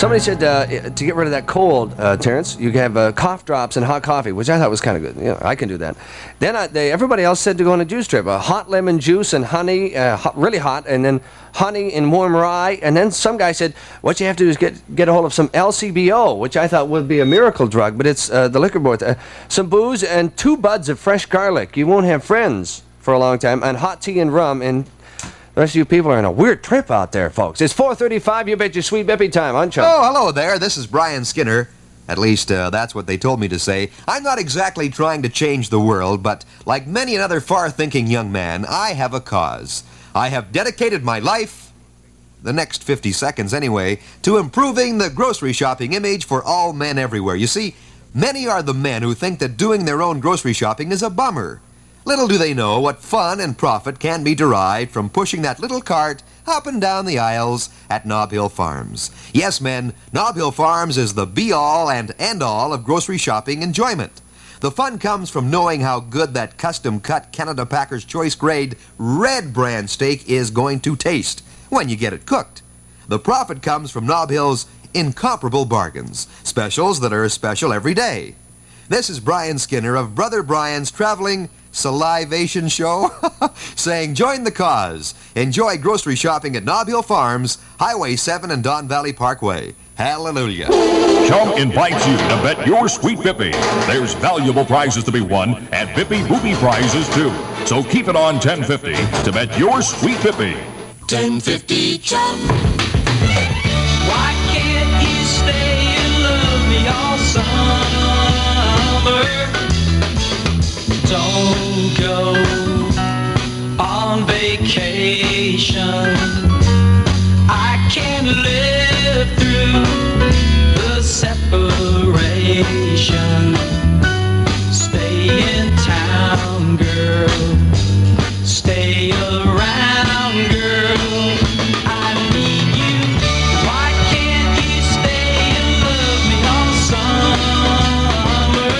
Somebody said to get rid of that cold, Terrence, you can have cough drops and hot coffee, which I thought was kind of good. I can do that. Then everybody else said to go on a juice trip. Hot lemon juice and honey, really hot, and then honey and warm rye. And then some guy said, what you have to do is get a hold of some LCBO, which I thought would be a miracle drug, but it's the liquor board. Some booze and 2 buds of fresh garlic. You won't have friends for a long time. And hot tea and rum. And the rest of you people are on a weird trip out there, folks. It's 4:35. You bet your sweet Bippy time, huh, Chum? Oh, hello there. This is Brian Skinner. At least, that's what they told me to say. I'm not exactly trying to change the world, but like many another far-thinking young man, I have a cause. I have dedicated my life, the next 50 seconds anyway, to improving the grocery shopping image for all men everywhere. You see, many are the men who think that doing their own grocery shopping is a bummer. Little do they know what fun and profit can be derived from pushing that little cart up and down the aisles at Nob Hill Farms. Yes, men, Nob Hill Farms is the be-all and end-all of grocery shopping enjoyment. The fun comes from knowing how good that custom-cut Canada Packers Choice Grade red brand steak is going to taste when you get it cooked. The profit comes from Nob Hill's incomparable bargains, specials that are special every day. This is Brian Skinner of Brother Brian's Traveling Salivation Show saying join the cause. Enjoy grocery shopping at Nob Hill Farms, Highway 7 and Don Valley Parkway. Hallelujah. Chum invites you to bet your sweet Bippy. There's valuable prizes to be won and Bippy Boopy prizes too. So keep it on 1050 to bet your sweet Bippy. 1050 Chum. Why can't you stay and love me all summer? Don't go on vacation. I can't live through the separation. Stay in town, girl. Stay around, girl. I need you. Why can't you stay and love me all summer?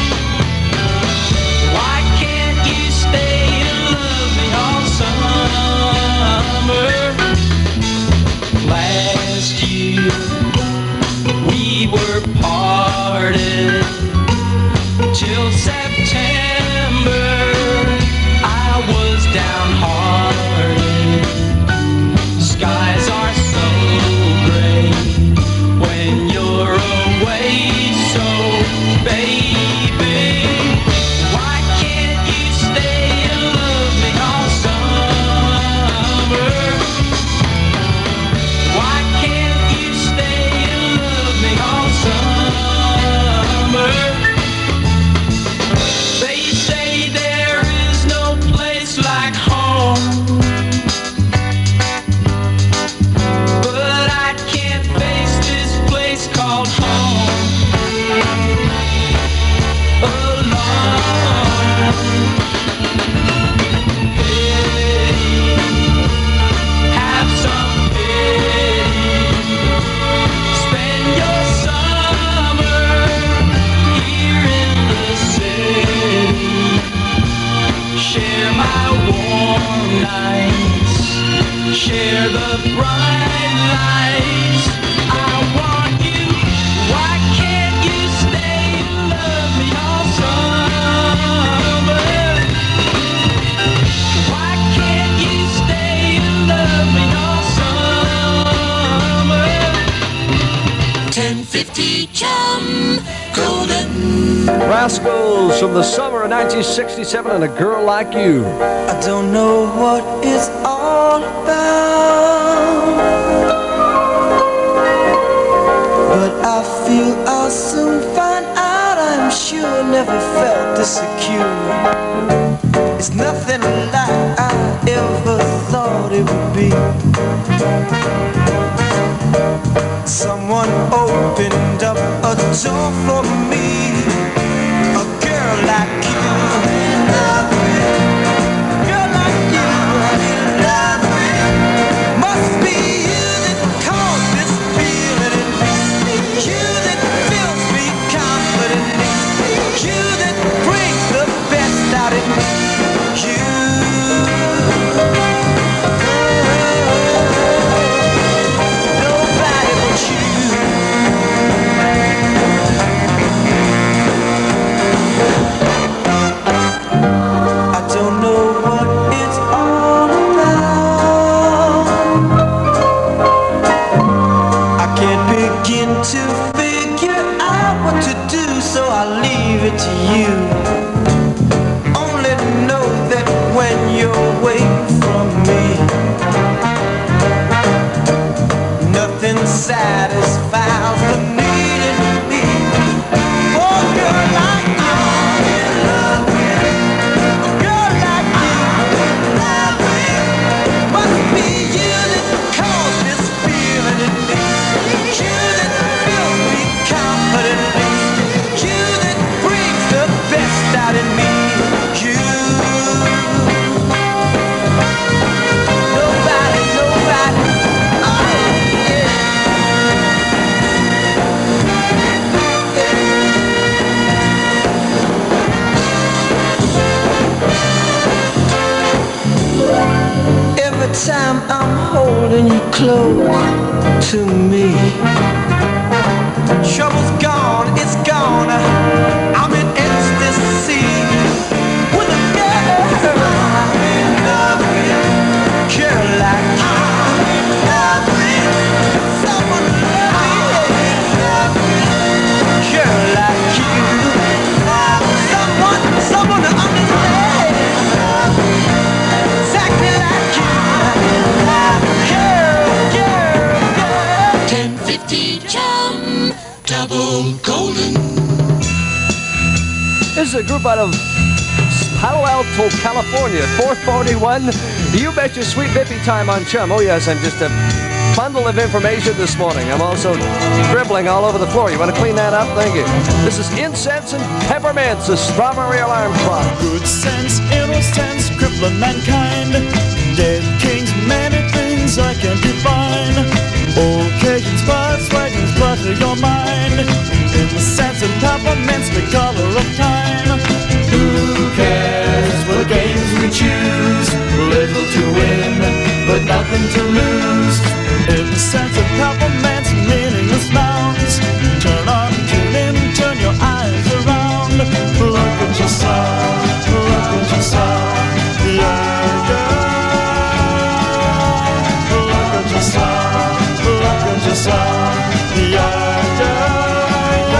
Why can't you stay and love me all summer? Last year we were parted till September. I was downhearted. Skies are so gray when you're away. So baby, why can't you stay and love me all summer? Why can't you stay and love me all summer? They say there is no place like home, but I can't face this place called home alone. Pity, have some pity. Spend your summer here in the city. Share my warm nights. Share the bright lights. I want you. Why can't you stay and love me all summer? Why can't you stay and love me all summer? 1050 Chum Golden. Rascals from the summer of 1967 and A Girl Like You. I don't know what it's all about, but I feel I'll soon find out. I'm sure never felt this secure. It's nothing like I ever thought it would be. Someone opened up a door for me. A girl like you. Girl like you, I'm in love with. Must be you that caused this feeling in me. You that fills me confidently. You that brings the best out in me. You. Nobody but you. begin to figure out what to do, so I'll leave it to you. Only know that when you're away from me, nothing satisfies the need in me. For a girl like you, I'm in love with. A girl like you, I'm in love with. Must be you that caused this feeling in me. You that fills me confidently. You that brings the best out in me. You. Nobody, nobody. Oh, yeah. Every time I'm holding you close to me, trouble's gone, it's gone. I'm in ecstasy with a girl I'm in love with. Girl like you, I'm in love with. Someone love me, in love with. Girl like you, someone to understand. Exactly like you. Girl, 1050 Chum, double golden. This is a group out of Palo Alto, California, 441. You bet your sweet bippy time on Chum. Oh, yes, I'm just a bundle of information this morning. I'm also dribbling all over the floor. You want to clean that up? Thank you. This is Incense and Peppermints, a strawberry alarm clock. Good sense, innocence, crippling mankind. Dead kings, many things I can define. Occasions, spots, writings, clutter your mind. In the sense of peppermints, the color of time. Who cares what games we choose? Little to win, but nothing to lose. In the sense of peppermints, meaningless nouns. Turn on, tune in, turn your eyes around. Look at yourself, look at yourself. Yeah, yeah. Look at yourself, look at yourself. Yeah, yeah,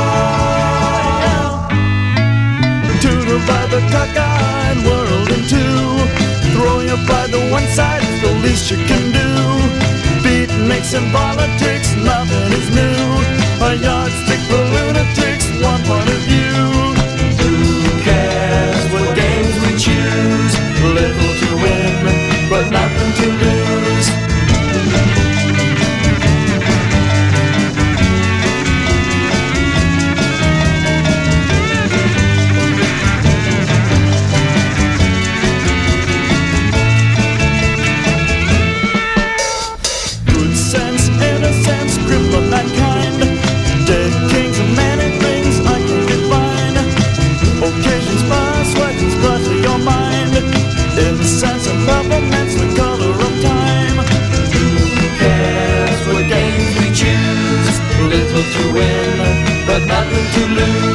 yeah. To divide the cockeyed world in two. Throw your pride to one side is the least you can do. Beatniks and politics, nothing is new. A yardstick for lunatics, one point of view. Who cares what games we choose? Little to win, but nothing to lose. Good sense, innocence, crippling mankind. Dead kings and many things I can define. Occasions pass, legends clutter your mind. In the sense of peppermints, the color of time. Who cares what games we choose? Little to win, but nothing to lose.